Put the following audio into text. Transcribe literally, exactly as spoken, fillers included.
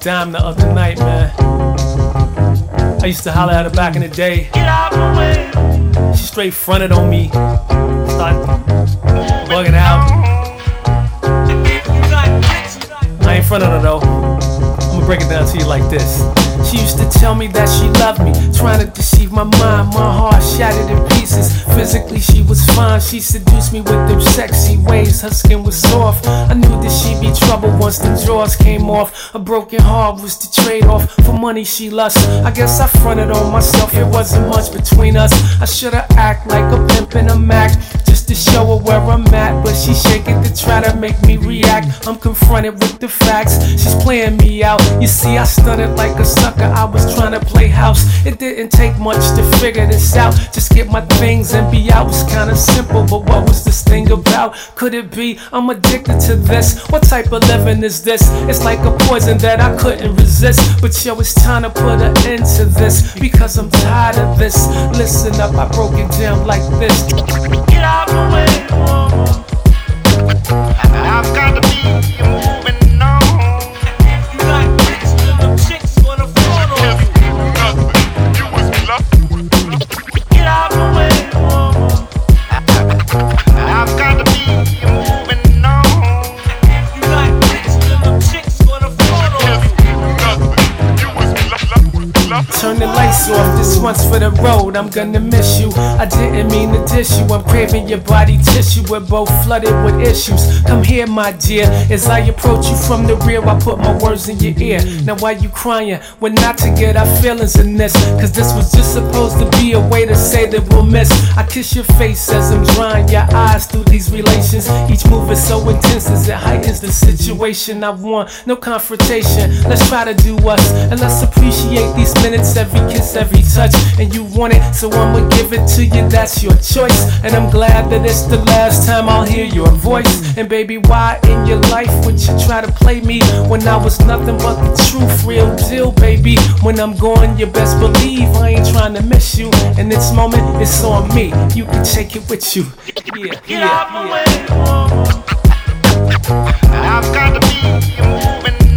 dime the other night, man. I used to holler at her back in the day. She straight fronted on me. Start bugging out. I ain't fronted her though. I'ma break it down to you like this. She used to tell me that she loved me, trying to deceive my mind. My heart shattered in pieces. Physically she was fine. She seduced me with them sexy ways. Her skin was soft. I knew that she'd be trouble once the drawers came off. A broken heart was the trade-off. For money she lust. I guess I fronted on myself. It wasn't much between us. I shoulda act like a pimp in a Mac, just to show her where I'm at. But she shaking to try to make me react. I'm confronted with the facts. She's playing me out. You see, I stunted like a sucker. I was trying to play house. It didn't take much to figure this out. Just get my things and be out. Was kinda simple, but what was this thing about? Could it be I'm addicted to this? What type of living is this? It's like a poison that I couldn't resist. But yo, it's time to put an end to this, because I'm tired of this. Listen up, I broke it down like this. Get out the way, oh. I've got to be moving on. You got bitches and them chicks for the photo. You was bluffing. Get out the way, oh. I've got to be moving on. You got bitches and them chicks for the photo. You was bluffing. Turn the lights off, this one's for the road. I'm gonna miss you. I didn't mean to diss you. I'm craving your body tissue. We're both flooded with issues. Come here, my dear. As I approach you from the rear, I put my words in your ear. Now why you crying? Well, not to get our feelings in this, cause this was just supposed to be a way to say that we'll miss. I kiss your face as I'm drying your eyes through these relations. Each move is so intense as it heightens the situation. I want no confrontation. Let's try to do us, and let's appreciate these minutes, every kiss, every touch. And you want it, so I'ma give it to you, that's your choice. And I'm glad that it's the last time I'll hear your voice. And baby, why in your life would you try to play me when I was nothing but the truth, real deal, baby? When I'm gone, you best believe I ain't trying to miss you. And this moment, it's on me, you can take it with you. Yeah, Get yeah, out yeah. my way, oh. I've got to be moving